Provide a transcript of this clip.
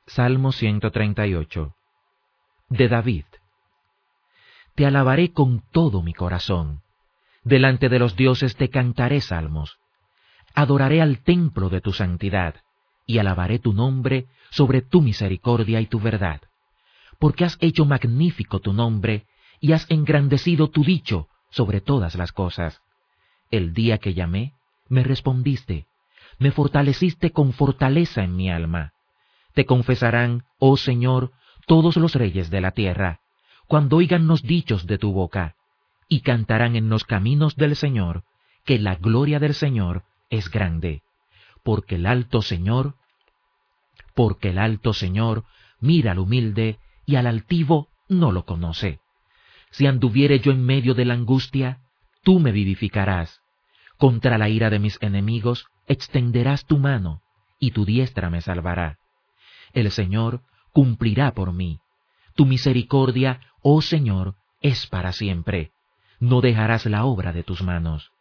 Salmo 138. De David. Te alabaré con todo mi corazón. Delante de los dioses te cantaré salmos. Adoraré al templo de tu santidad, y alabaré tu nombre sobre tu misericordia y tu verdad. Porque has hecho magnífico tu nombre, y has engrandecido tu dicho sobre todas las cosas. El día que llamé, me respondiste, me fortaleciste con fortaleza en mi alma. Te confesarán, oh Señor, todos los reyes de la tierra, cuando oigan los dichos de tu boca, y cantarán en los caminos del Señor, que la gloria del Señor es grande. Porque el alto Señor mira al humilde, y al altivo no lo conoce. Si anduviere yo en medio de la angustia, tú me vivificarás. Contra la ira de mis enemigos extenderás tu mano, y tu diestra me salvará. El Señor cumplirá por mí. Tu misericordia, oh Señor, es para siempre. No dejarás la obra de tus manos.